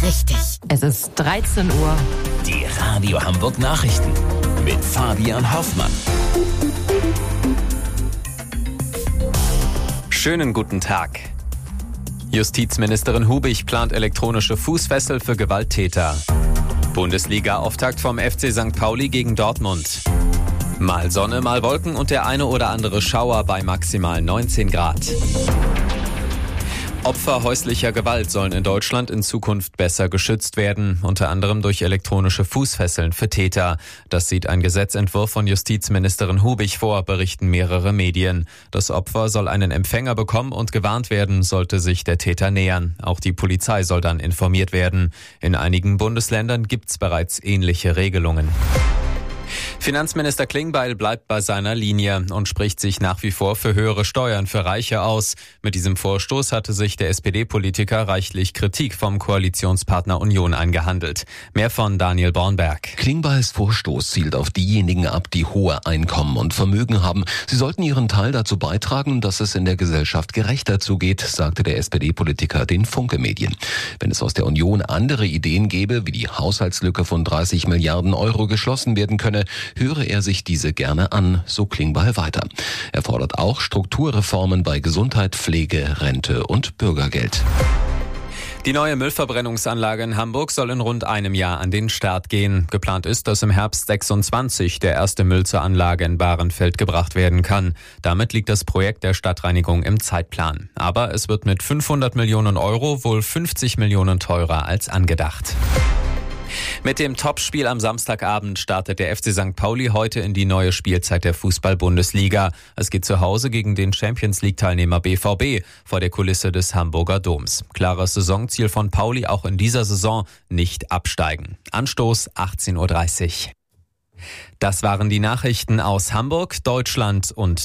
richtig. Es ist 13 Uhr. Die Radio Hamburg Nachrichten mit Fabian Hoffmann. Schönen guten Tag. Justizministerin Hubich plant elektronische Fußfessel für Gewalttäter. Bundesliga-Auftakt vom FC St. Pauli gegen Dortmund. Mal Sonne, mal Wolken und der eine oder andere Schauer bei maximal 19 Grad. Opfer häuslicher Gewalt sollen in Deutschland in Zukunft besser geschützt werden, unter anderem durch elektronische Fußfesseln für Täter. Das sieht ein Gesetzentwurf von Justizministerin Hubich vor, berichten mehrere Medien. Das Opfer soll einen Empfänger bekommen und gewarnt werden, sollte sich der Täter nähern. Auch die Polizei soll dann informiert werden. In einigen Bundesländern gibt's bereits ähnliche Regelungen. Finanzminister Klingbeil bleibt bei seiner Linie und spricht sich nach wie vor für höhere Steuern für Reiche aus. Mit diesem Vorstoß hatte sich der SPD-Politiker reichlich Kritik vom Koalitionspartner Union eingehandelt. Mehr von Daniel Bornberg. Klingbeils Vorstoß zielt auf diejenigen ab, die hohe Einkommen und Vermögen haben. Sie sollten ihren Teil dazu beitragen, dass es in der Gesellschaft gerechter zugeht, sagte der SPD-Politiker den Funke-Medien. Wenn es aus der Union andere Ideen gäbe, wie die Haushaltslücke von 30 Milliarden Euro geschlossen werden könne, höre er sich diese gerne an, so Klingbeil weiter. Er fordert auch Strukturreformen bei Gesundheit, Pflege, Rente und Bürgergeld. Die neue Müllverbrennungsanlage in Hamburg soll in rund einem Jahr an den Start gehen. Geplant ist, dass im Herbst 26 der erste Müll zur Anlage in Bahrenfeld gebracht werden kann. Damit liegt das Projekt der Stadtreinigung im Zeitplan. Aber es wird mit 500 Millionen Euro wohl 50 Millionen teurer als angedacht. Mit dem Topspiel am Samstagabend startet der FC St. Pauli heute in die neue Spielzeit der Fußball-Bundesliga. Es geht zu Hause gegen den Champions-League-Teilnehmer BVB vor der Kulisse des Hamburger Doms. Klares Saisonziel von Pauli auch in dieser Saison: nicht absteigen. Anstoß 18:30 Uhr. Das waren die Nachrichten aus Hamburg, Deutschland und